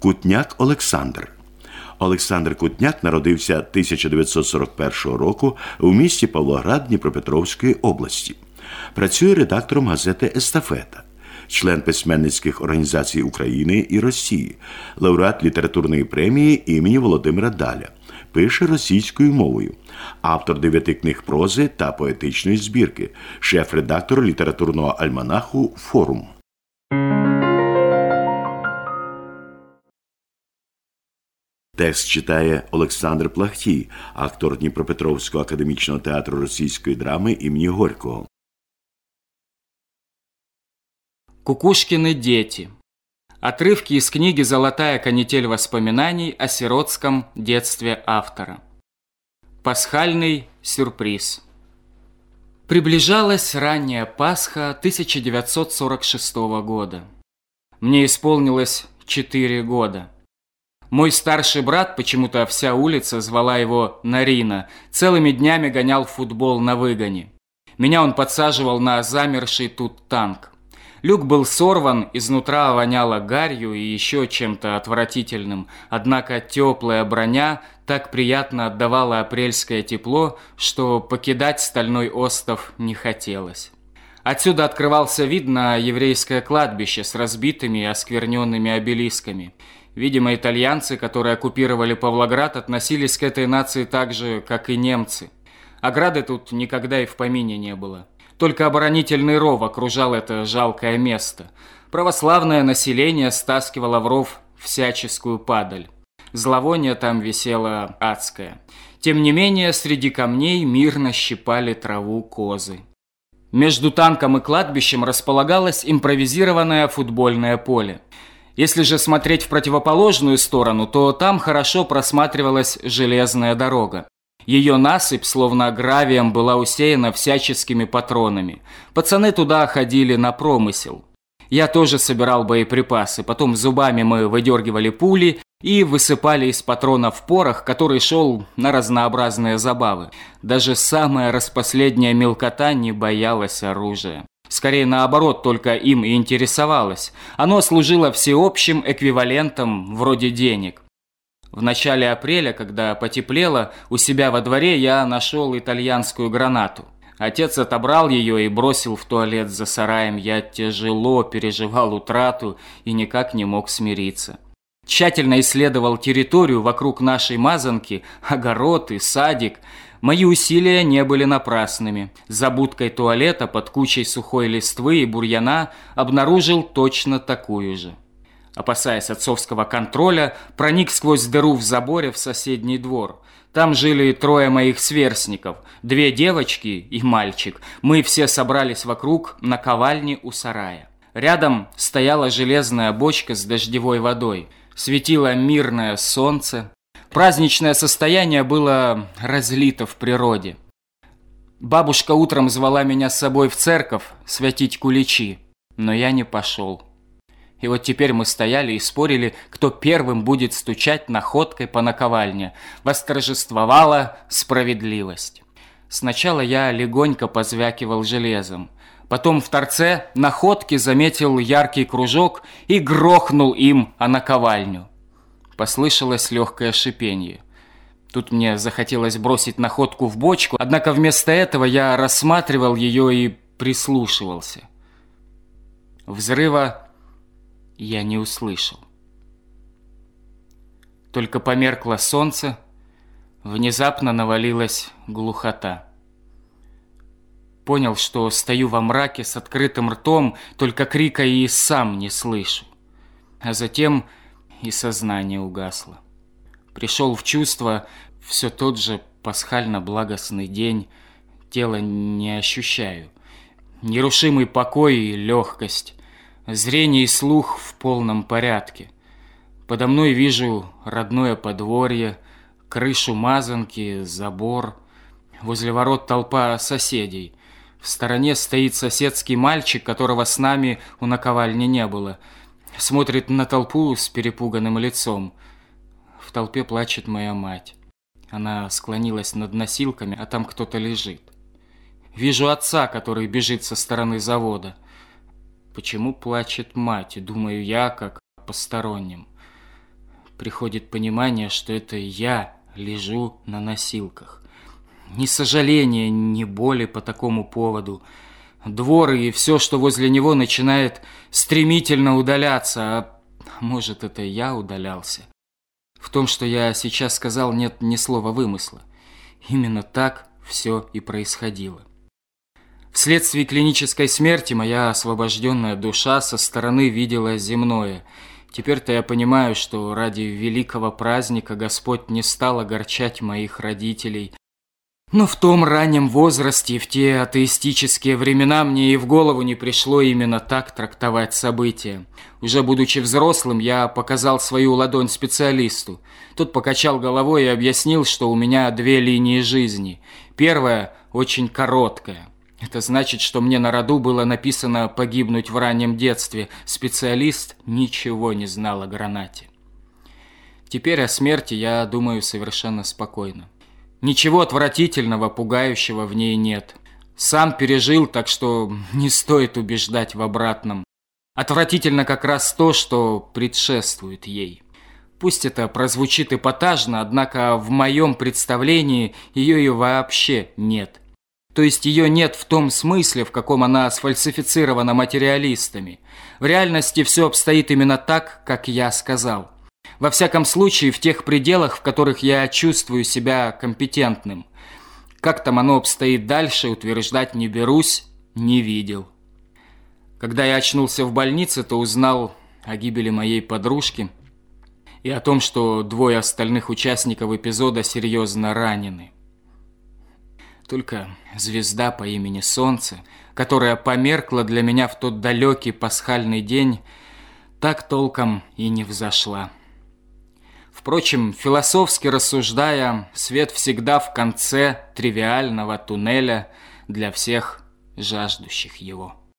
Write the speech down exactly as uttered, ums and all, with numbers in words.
Кутняк Олександр. Олександр Кутняк народився тисяча дев'ятсот сорок першого року у місті Павлоград Дніпропетровської області. Працює редактором газети «Естафета», член письменницьких організацій України і Росії, лауреат літературної премії імені Володимира Даля, пише російською мовою, автор дев'яти книг прози та поетичної збірки, шеф-редактор літературного альманаху «Форум». Текст читає Олександр Плахтій, актор Дніпропетровського академічного театру російської драми імені Горького. Кукушкины дети. Отрывки из книги «Золотая канитель воспоминаний о сиротском детстве» автора. Пасхальный сюрприз. Приближалась ранняя Пасха тысяча девятьсот сорок шестого года. Мне исполнилось четыре года. Мой старший брат, почему-то вся улица звала его Нарина, целыми днями гонял в футбол на выгоне. Меня он подсаживал на замерший тут танк. Люк был сорван, изнутра воняло гарью и еще чем-то отвратительным, однако теплая броня так приятно отдавала апрельское тепло, что покидать стальной остов не хотелось. Отсюда открывался вид на еврейское кладбище с разбитыми и оскверненными обелисками. Видимо, итальянцы, которые оккупировали Павлоград, относились к этой нации так же, как и немцы. Ограды тут никогда и в помине не было. Только оборонительный ров окружал это жалкое место. Православное население стаскивало в ров всяческую падаль. Зловоние там висело адское. Тем не менее, среди камней мирно щипали траву козы. Между танком и кладбищем располагалось импровизированное футбольное поле. Если же смотреть в противоположную сторону, то там хорошо просматривалась железная дорога. Ее насыпь, словно гравием, была усеяна всяческими патронами. Пацаны туда ходили на промысел. Я тоже собирал боеприпасы, потом зубами мы выдергивали пули и высыпали из патронов порох, который шел на разнообразные забавы. Даже самая распоследняя мелкота не боялась оружия. Скорее наоборот, только им и интересовалась. Оно служило всеобщим эквивалентом вроде денег. В начале апреля, когда потеплело, у себя во дворе я нашел итальянскую гранату. Отец отобрал ее и бросил в туалет за сараем. Я тяжело переживал утрату и никак не мог смириться. Тщательно исследовал территорию вокруг нашей мазанки, огород и садик. Мои усилия не были напрасными. За будкой туалета под кучей сухой листвы и бурьяна обнаружил точно такую же. Опасаясь отцовского контроля, проник сквозь дыру в заборе в соседний двор. Там жили трое моих сверстников, две девочки и мальчик. Мы все собрались вокруг наковальни у сарая. Рядом стояла железная бочка с дождевой водой. Светило мирное солнце. Праздничное состояние было разлито в природе. Бабушка утром звала меня с собой в церковь святить куличи, но я не пошел. И вот теперь мы стояли и спорили, кто первым будет стучать находкой по наковальне. Восторжествовала справедливость. Сначала я легонько позвякивал железом. Потом в торце находки заметил яркий кружок и грохнул им о наковальню. Послышалось легкое шипенье. Тут мне захотелось бросить находку в бочку, однако вместо этого я рассматривал ее и прислушивался. Взрыва я не услышал. Только померкло солнце, внезапно навалилась глухота. Понял, что стою во мраке с открытым ртом, только крика и сам не слышу. А затем и сознание угасло. Пришел в чувство все тот же пасхально-благостный день, тело не ощущаю. Нерушимый покой и легкость. Зрение и слух в полном порядке. Подо мной вижу родное подворье, крышу мазанки, забор. Возле ворот толпа соседей. В стороне стоит соседский мальчик, которого с нами у наковальни не было. Смотрит на толпу с перепуганным лицом. В толпе плачет моя мать. Она склонилась над носилками, а там кто-то лежит. Вижу отца, который бежит со стороны завода. Почему плачет мать, думаю я, как посторонним. приходит понимание, что это я лежу на носилках. Ни сожаления, ни боли по такому поводу. Двор и все, что возле него, начинает стремительно удаляться, а может, это я удалялся. В том, что я сейчас сказал, нет ни слова вымысла. Именно так все и происходило. Вследствие клинической смерти моя освобожденная душа со стороны видела земное. Теперь-то я понимаю, что ради великого праздника Господь не стал огорчать моих родителей. Но в том раннем возрасте, в те атеистические времена, мне и в голову не пришло именно так трактовать события. Уже будучи взрослым, я показал свою ладонь специалисту. Тот покачал головой и объяснил, что у меня две линии жизни. Первая очень короткая. Это значит, что мне на роду было написано погибнуть в раннем детстве. Специалист ничего не знал о гранате. Теперь о смерти я думаю совершенно спокойно. Ничего отвратительного, пугающего в ней нет. Сам пережил, так что не стоит убеждать в обратном. Отвратительно как раз то, что предшествует ей. Пусть это прозвучит эпатажно, однако в моем представлении ее и вообще нет. То есть ее нет в том смысле, в каком она сфальсифицирована материалистами. В реальности все обстоит именно так, как я сказал. Во всяком случае, в тех пределах, в которых я чувствую себя компетентным. Как там оно обстоит дальше, утверждать не берусь, не видел. Когда я очнулся в больнице, то узнал о гибели моей подружки и о том, что двое остальных участников эпизода серьезно ранены. Только звезда по имени Солнце, которая померкла для меня в тот далекий пасхальный день, так толком и не взошла. Впрочем, философски рассуждая, свет всегда в конце тривиального туннеля для всех жаждущих его.